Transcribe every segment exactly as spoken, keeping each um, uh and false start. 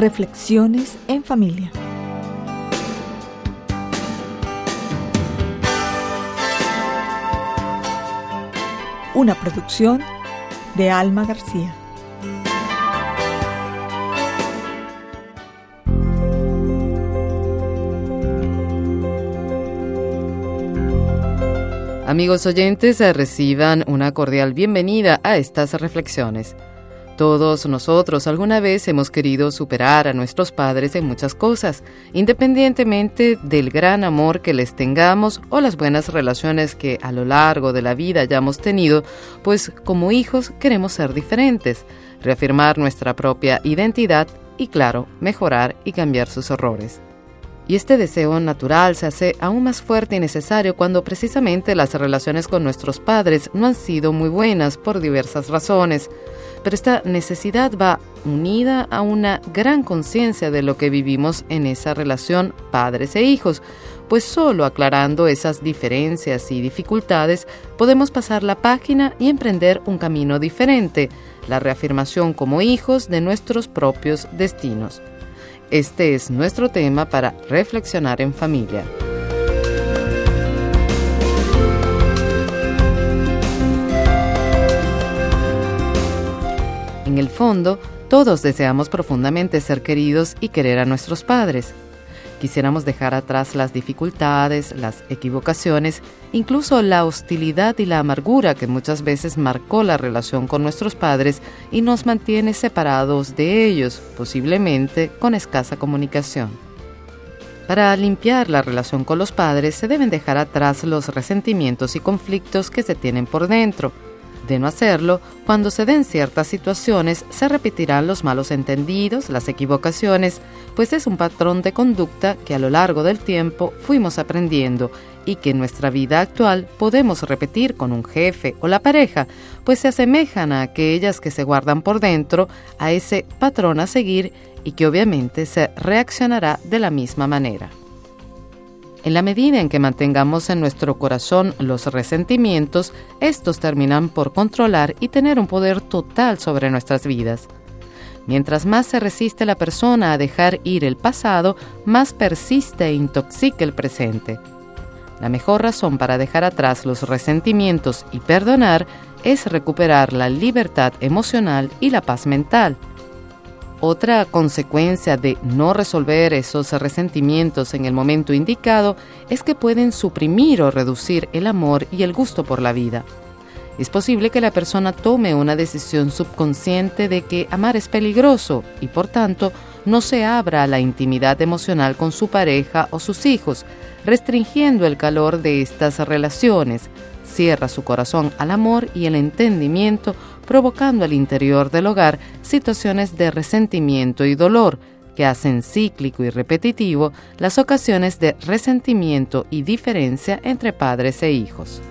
Reflexiones en familia. Una producción de Alma García. Amigos oyentes, reciban una cordial bienvenida a estas reflexiones. Todos nosotros alguna vez hemos querido superar a nuestros padres en muchas cosas, independientemente del gran amor que les tengamos o las buenas relaciones que a lo largo de la vida hayamos tenido, pues como hijos queremos ser diferentes, reafirmar nuestra propia identidad y, claro, mejorar y cambiar sus errores. Y este deseo natural se hace aún más fuerte y necesario cuando precisamente las relaciones con nuestros padres no han sido muy buenas por diversas razones. Pero esta necesidad va unida a una gran conciencia de lo que vivimos en esa relación padres e hijos, pues solo aclarando esas diferencias y dificultades podemos pasar la página y emprender un camino diferente, la reafirmación como hijos de nuestros propios destinos. Este es nuestro tema para reflexionar en familia. En el fondo, todos deseamos profundamente ser queridos y querer a nuestros padres. Quisiéramos dejar atrás las dificultades, las equivocaciones, incluso la hostilidad y la amargura que muchas veces marcó la relación con nuestros padres y nos mantiene separados de ellos, posiblemente con escasa comunicación. Para limpiar la relación con los padres se deben dejar atrás los resentimientos y conflictos que se tienen por dentro. De no hacerlo, cuando se den ciertas situaciones, se repetirán los malos entendidos, las equivocaciones, pues es un patrón de conducta que a lo largo del tiempo fuimos aprendiendo y que en nuestra vida actual podemos repetir con un jefe o la pareja, pues se asemejan a aquellas que se guardan por dentro a ese patrón a seguir y que obviamente se reaccionará de la misma manera. En la medida en que mantengamos en nuestro corazón los resentimientos, estos terminan por controlar y tener un poder total sobre nuestras vidas. Mientras más se resiste la persona a dejar ir el pasado, más persiste e intoxica el presente. La mejor razón para dejar atrás los resentimientos y perdonar es recuperar la libertad emocional y la paz mental. Otra consecuencia de no resolver esos resentimientos en el momento indicado es que pueden suprimir o reducir el amor y el gusto por la vida. Es posible que la persona tome una decisión subconsciente de que amar es peligroso y, por tanto, no se abra a la intimidad emocional con su pareja o sus hijos, restringiendo el calor de estas relaciones. Cierra su corazón al amor y el entendimiento, provocando al interior del hogar situaciones de resentimiento y dolor, que hacen cíclico y repetitivo las ocasiones de resentimiento y diferencia entre padres e hijos.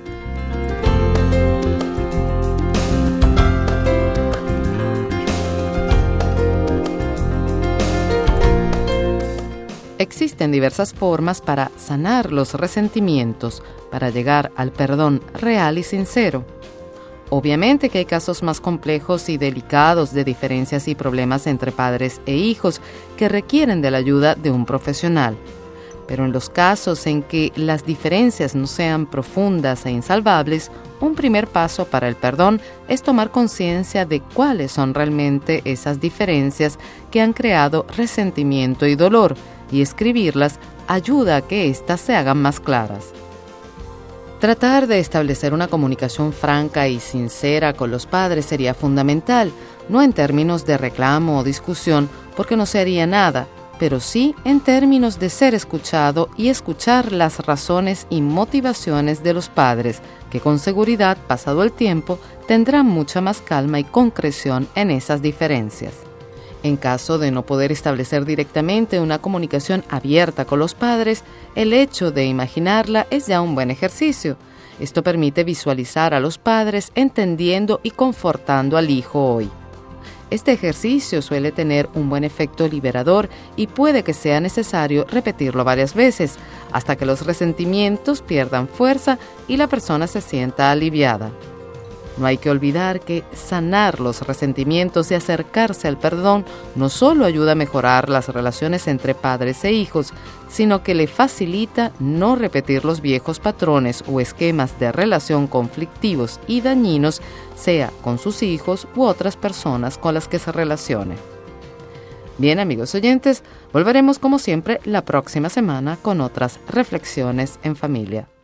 Existen diversas formas para sanar los resentimientos, para llegar al perdón real y sincero. Obviamente que hay casos más complejos y delicados de diferencias y problemas entre padres e hijos que requieren de la ayuda de un profesional. Pero en los casos en que las diferencias no sean profundas e insalvables, un primer paso para el perdón es tomar conciencia de cuáles son realmente esas diferencias que han creado resentimiento y dolor, y escribirlas ayuda a que éstas se hagan más claras. Tratar de establecer una comunicación franca y sincera con los padres sería fundamental, no en términos de reclamo o discusión, porque no se haría nada, pero sí en términos de ser escuchado y escuchar las razones y motivaciones de los padres, que con seguridad, pasado el tiempo, tendrán mucha más calma y concreción en esas diferencias. En caso de no poder establecer directamente una comunicación abierta con los padres, el hecho de imaginarla es ya un buen ejercicio. Esto permite visualizar a los padres entendiendo y confortando al hijo hoy. Este ejercicio suele tener un buen efecto liberador y puede que sea necesario repetirlo varias veces, hasta que los resentimientos pierdan fuerza y la persona se sienta aliviada. No hay que olvidar que sanar los resentimientos y acercarse al perdón no solo ayuda a mejorar las relaciones entre padres e hijos, sino que le facilita no repetir los viejos patrones o esquemas de relación conflictivos y dañinos, sea con sus hijos u otras personas con las que se relacione. Bien, amigos oyentes, volveremos como siempre la próxima semana con otras reflexiones en familia.